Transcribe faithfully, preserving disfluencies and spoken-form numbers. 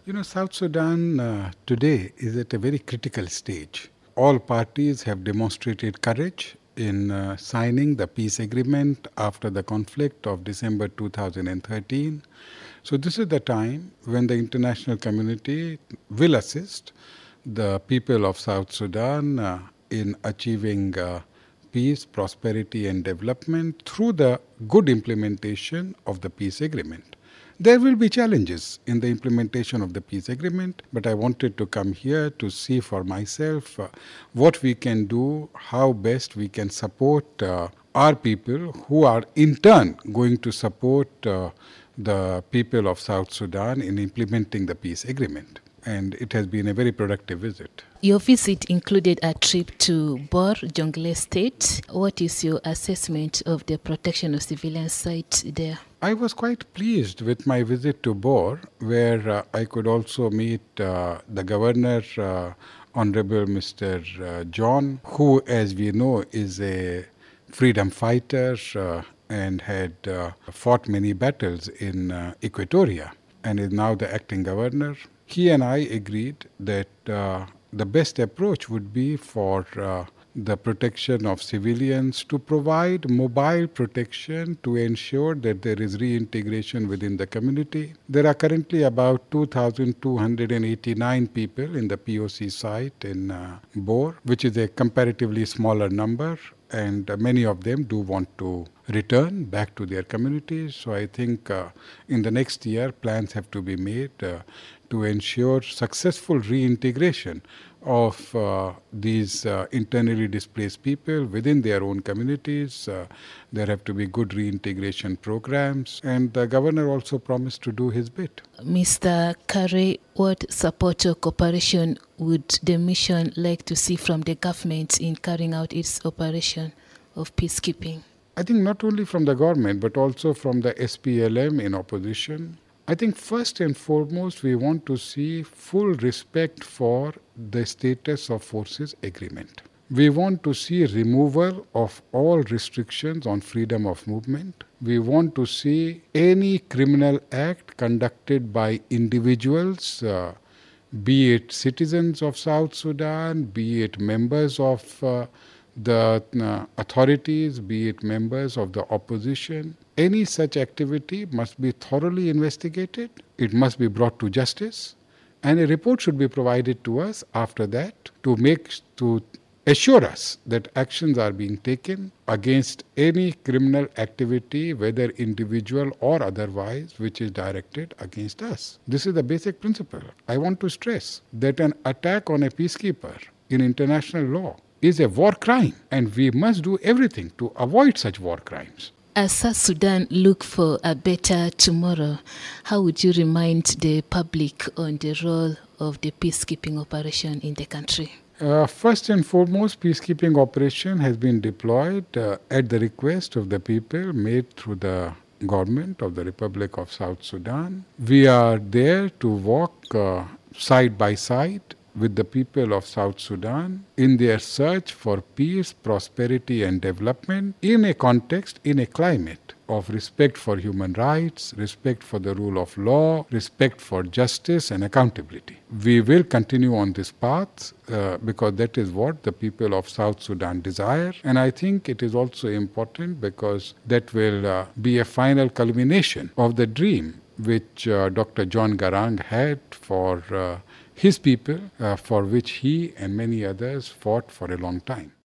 You know, South Sudan uh, today is at a very critical stage. All parties have demonstrated courage in uh, signing the peace agreement after the conflict of December two thousand thirteen. So, this is the time when the international community will assist the people of South Sudan uh, in achieving uh, peace, prosperity, and development through the good implementation of the peace agreement. There will be challenges in the implementation of the peace agreement, but I wanted to come here to see for myself uh, what we can do, how best we can support uh, our people who are in turn going to support uh, the people of South Sudan in implementing the peace agreement. And it has been a very productive visit. Your visit included a trip to Bor, Jonglei State. What is your assessment of the protection of civilian sites there? I was quite pleased with my visit to Bor, where uh, I could also meet uh, the governor, uh, Honorable Mister Uh, John, who, as we know, is a freedom fighter uh, and had uh, fought many battles in uh, Equatoria and is now the acting governor. He and I agreed that uh, the best approach would be for uh, the protection of civilians to provide mobile protection to ensure that there is reintegration within the community. There are currently about two thousand two hundred eighty-nine people in the P O C site in uh, Bor, which is a comparatively smaller number, and uh, many of them do want to return back to their communities. So I think uh, in the next year, plans have to be made uh, to ensure successful reintegration of uh, these uh, internally displaced people within their own communities. Uh, there have to be good reintegration programs, and the governor also promised to do his bit. Mister Carey, what support or cooperation would the mission like to see from the government in carrying out its operation of peacekeeping? I think not only from the government, but also from the S P L M in opposition. I think first and foremost, we want to see full respect for the status of forces agreement. We want to see removal of all restrictions on freedom of movement. We want to see any criminal act conducted by individuals, uh, be it citizens of South Sudan, be it members of uh, the uh, authorities, be it members of the opposition. Any such activity must be thoroughly investigated. It must be brought to justice, and a report should be provided to us after that to make to assure us that actions are being taken against any criminal activity, whether individual or otherwise, which is directed against us. This is the basic principle. I want to stress that an attack on a peacekeeper in international law is a war crime, and we must do everything to avoid such war crimes. As South Sudan look for a better tomorrow, how would you remind the public on the role of the peacekeeping operation in the country? Uh, first and foremost, peacekeeping operation has been deployed uh, at the request of the people made through the government of the Republic of South Sudan. We are there to walk uh, side by side with the people of South Sudan in their search for peace, prosperity, and development in a context, in a climate of respect for human rights, respect for the rule of law, respect for justice and accountability. We will continue on this path uh, because that is what the people of South Sudan desire. And I think it is also important because that will uh, be a final culmination of the dream which uh, Doctor John Garang had for uh, his people, uh, for which he and many others fought for a long time.